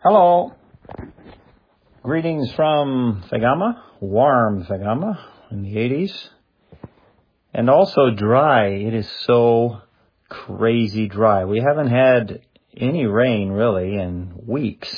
Hello. Greetings from Fagama, warm Fagama in the 80s. And also dry. It is so crazy dry. We haven't had any rain really in weeks.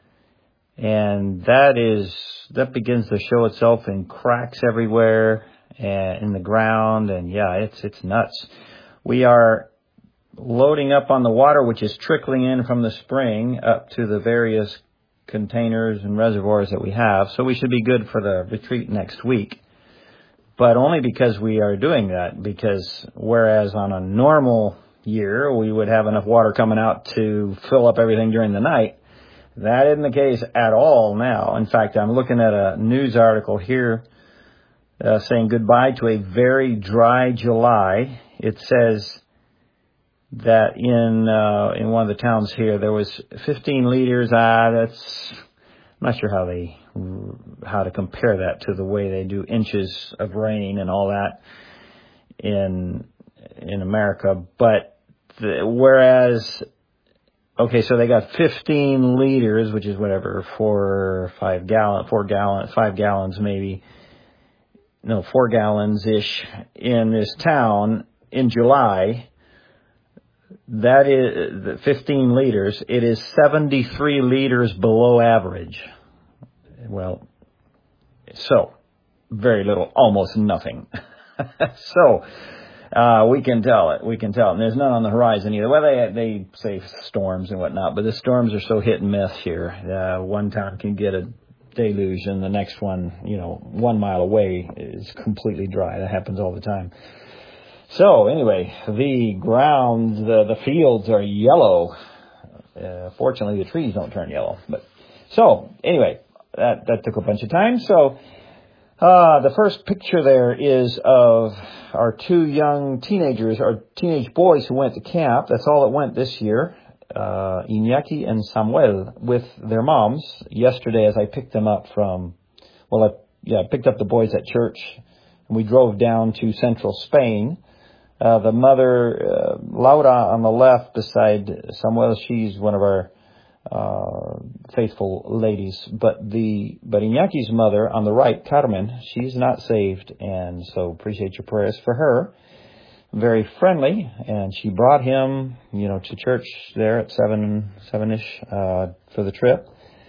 And that begins to show itself in cracks everywhere and in the ground. And yeah, it's nuts. We are loading up on the water, which is trickling in from the spring up to the various containers and reservoirs that we have. So we should be good for the retreat next week. But only because we are doing that, because whereas on a normal year we would have enough water coming out to fill up everything during the night, that isn't the case at all now. In fact, I'm looking at a news article here saying goodbye to a very dry July. It says that in one of the towns here there was 15 liters. I'm not sure how to compare that to the way they do inches of rain and all that in America. But whereas, okay, so they got 15 liters, which is whatever, 5 gallons maybe. No, 4 gallons-ish in this town in July. That is the 15 liters. It is 73 liters below average. Well, so very little, almost nothing. So we can tell it. And there's none on the horizon either. Well, they say storms and whatnot, but the storms are so hit and miss here. One town can get a deluge, and the next one, 1 mile away, is completely dry. That happens all the time. So anyway, the ground, the fields are yellow. Fortunately, the trees don't turn yellow. But so anyway, that took a bunch of time. So the first picture there is of our two young teenagers, our teenage boys who went to camp. That's all that went this year. Iñaki and Samuel with their moms. Yesterday, as I picked them up I picked up the boys at church, and we drove down to central Spain. The mother, Laura, on the left beside Samuel, she's one of our faithful ladies. But Iñaki's mother on the right, Carmen, she's not saved, and so appreciate your prayers for her. Very friendly, and she brought him, to church there at 7-ish for the trip,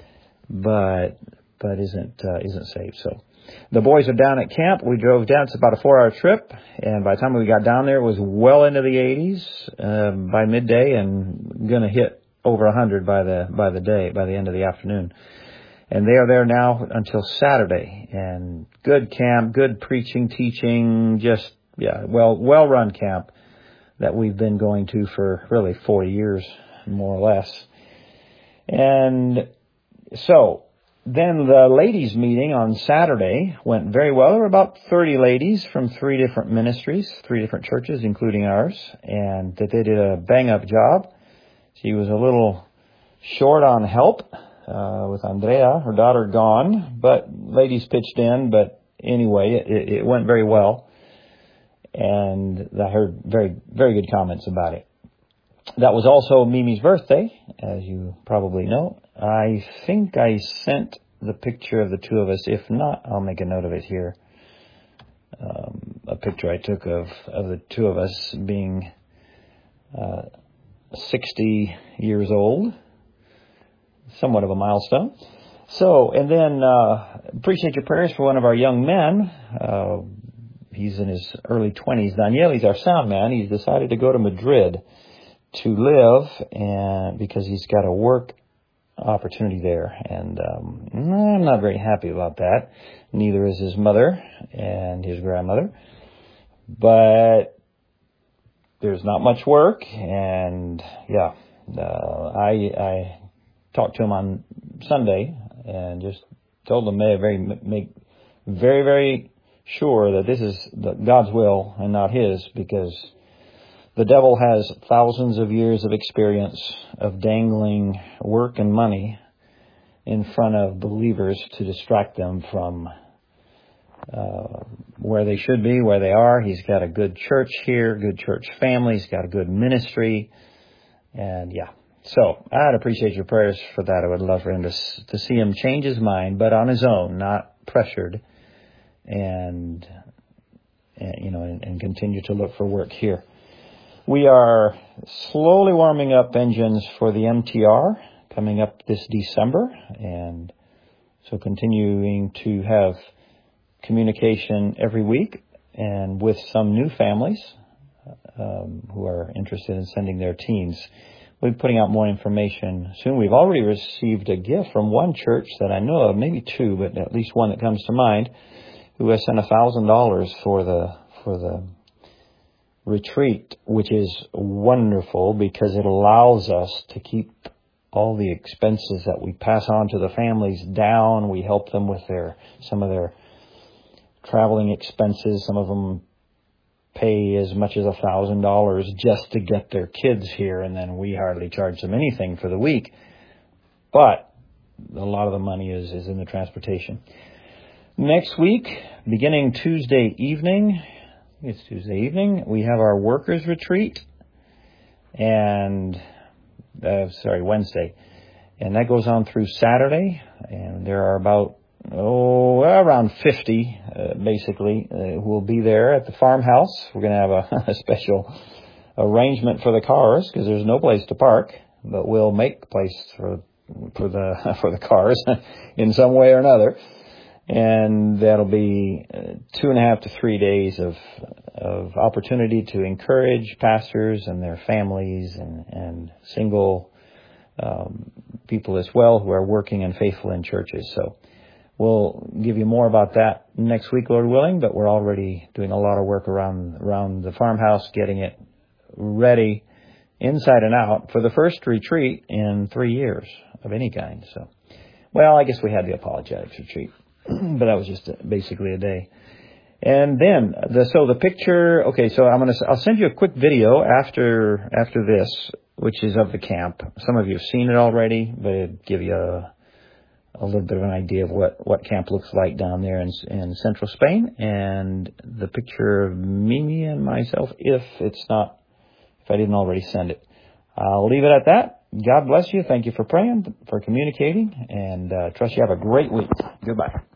but isn't saved. So the boys are down at camp. We drove down. It's about a 4-hour trip, and by the time we got down there, it was well into the 80s by midday, and going to hit over 100 by the end of the afternoon. And they are there now until Saturday. And good camp, good preaching, teaching, well-run camp that we've been going to for really 40 years, more or less. And so then the ladies' meeting on Saturday went very well. There were about 30 ladies from 3 different ministries, 3 different churches, including ours, and they did a bang-up job. She was a little short on help with Andrea, her daughter, gone, but ladies pitched in. But anyway, it went very well, and I heard very, very good comments about it. That was also Mimi's birthday, as you probably know. I think I sent the picture of the two of us. If not, I'll make a note of it here. A picture I took of the two of us being 60 years old. Somewhat of a milestone. So, and then appreciate your prayers for one of our young men. He's in his early 20s. Daniel, he's our sound man. He's decided to go to Madrid to live, and because he's got a work opportunity there, and I'm not very happy about that. Neither is his mother and his grandmother, but there's not much work, and I talked to him on Sunday and just told him make very, very sure that this is God's will and not his, because the devil has thousands of years of experience of dangling work and money in front of believers to distract them from where they should be, where they are. He's got a good church here, good church family. He's got a good ministry. And So I'd appreciate your prayers for that. I would love for him to see him change his mind, but on his own, not pressured, and continue to look for work here. We are slowly warming up engines for the MTR coming up this December, and so continuing to have communication every week, and with some new families who are interested in sending their teens. We'll be putting out more information soon. We've already received a gift from one church that I know of, maybe two, but at least one that comes to mind, who has sent $1,000 for the retreat, which is wonderful because it allows us to keep all the expenses that we pass on to the families down. We help them with some of their traveling expenses. Some of them pay as much as $1,000 just to get their kids here, and then we hardly charge them anything for the week. But a lot of the money is in the transportation. Next week, beginning Tuesday evening, we have our workers' retreat, and Wednesday, and that goes on through Saturday, and there are about around 50, basically, who will be there at the farmhouse. We're going to have a special arrangement for the cars because there's no place to park, but we'll make place for the cars in some way or another. And that'll be 2.5 to 3 days of opportunity to encourage pastors and their families and single people as well who are working and faithful in churches. So we'll give you more about that next week, Lord willing, but we're already doing a lot of work around the farmhouse, getting it ready inside and out for the first retreat in 3 years of any kind. So, well, I guess we had the apologetics retreat, but that was just basically a day. And then the picture. Okay, so I'll send you a quick video after this, which is of the camp. Some of you have seen it already, but it'll give you a little bit of an idea of what camp looks like down there in central Spain, and the picture of Mimi and myself, if I didn't already send it. I'll leave it at that. God bless you. Thank you for praying, for communicating, and trust you have a great week. Goodbye.